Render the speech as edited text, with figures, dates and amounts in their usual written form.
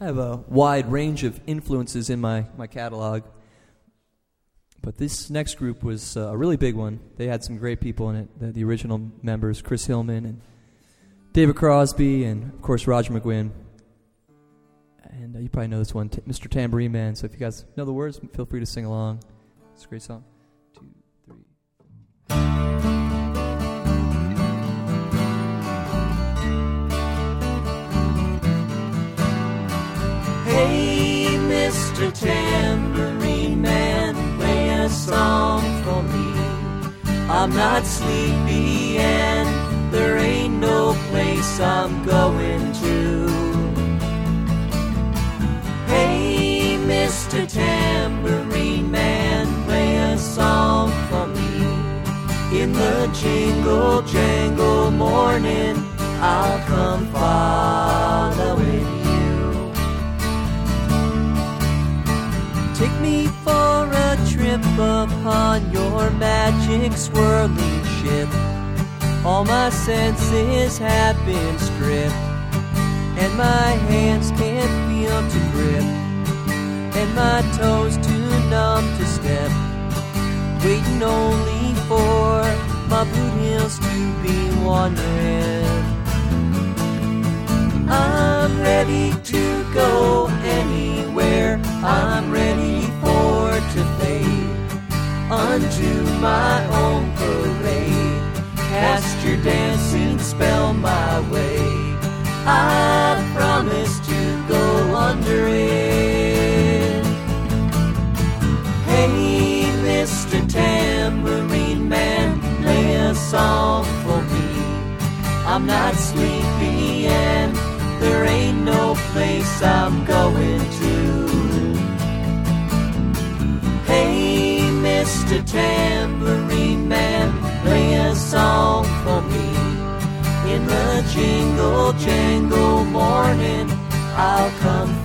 I have a wide range of influences in my catalog, but this next group was a really big one. They had some great people in it, the original members, Chris Hillman and David Crosby, and of course Roger McGuinn. And you probably know this one, Mr. Tambourine Man. So if you guys know the words, feel free to sing along. It's a great song. 2, 3. Hey, Mr. Tambourine Man, play a song for me. I'm not sleepy and there ain't no place I'm going to. Hey, Mr. Tambourine Man, play a song for me. In the jingle jangle morning, I'll come following you. Take me for a trip upon your magic swirling ship. All my senses have been stripped, and my hands can't feel to grip, and my toes too numb to step, waiting only for my boot heels to be wandering. I'm ready to go anywhere, I'm ready for to fade unto my own parade. Cast your dancing spell my way, I promise to go under it. Hey, Mr. Tambourine Man, play a song for me. I'm not sleepy and there ain't no place I'm going to. Hey, Mr. Tambourine Man, play a song for me. In the jingle jangle morning, I'll come